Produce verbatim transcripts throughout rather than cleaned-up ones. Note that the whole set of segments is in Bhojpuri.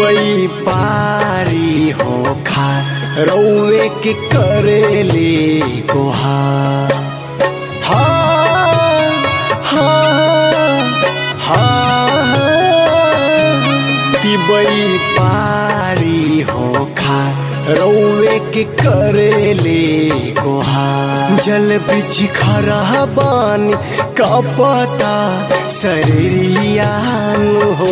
तिबई पारी हो खा रौवे के करेले गोहा। हाँ हाँ हाँ तिबई पारी हो खा रौवे के करेले गोहा। जल बिच खरा बानी का पता शरीरियान हो।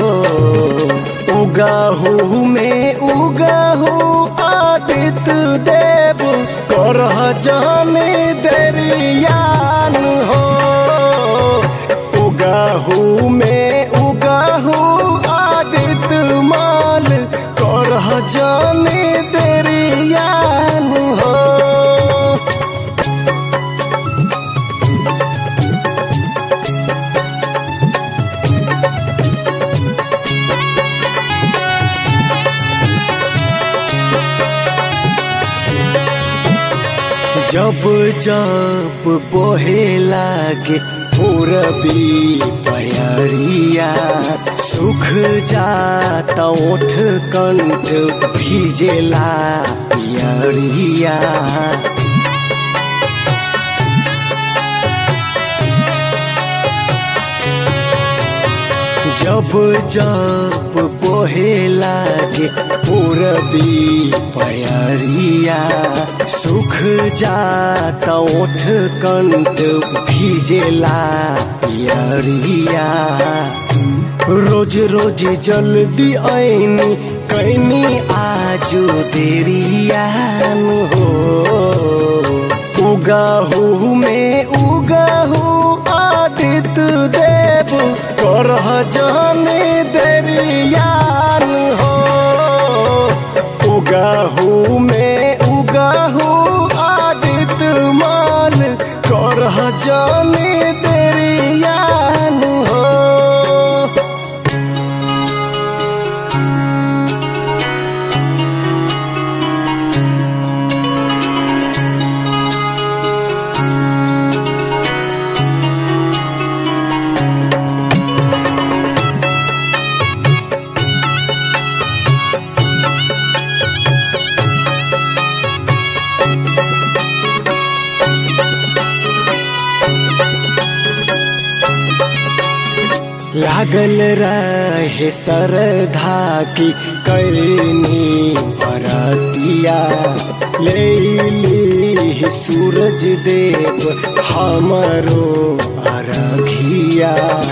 उगाहू में उगाहू आदित्य देव करह जाने दरियान हो। उगाहू में उगाहू आदित्य माल करह जाने दरियान हो। जब जब बोहे लागे पूरबी पयरिया सुख जाता ओठ कंठ भीजेला पियरिया। जब जब बोहे लागे पूरबी पयरिया सुख जाता ओठ कंठ भीजेला पियरिया। रोज रोज जल्दी आईनी कैनी आजो देरियान हो। उगाहू में उगाहू आदित्य देव करह जाने दरियान हो। उगाहू में उगाहू आदित्य माल करह जाने दरियान हो। लागल रहे सरधा की कैनी बरतिया। ले ली सूरज देव हमरो अरघिया।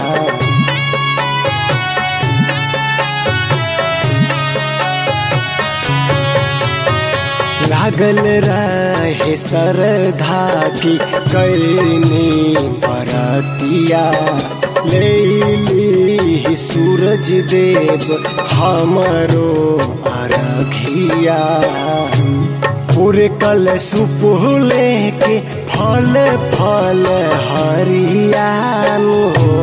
लागल रहे सरधा की कैनी बरतिया। ले ली सूरज देव हमरो अरघिया। पूरे कल सुपुले के फल फल हरियान हो।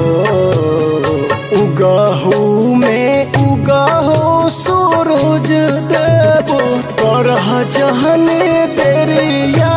उगाहू में उगाहू सूरज देव करह जहने दरिया।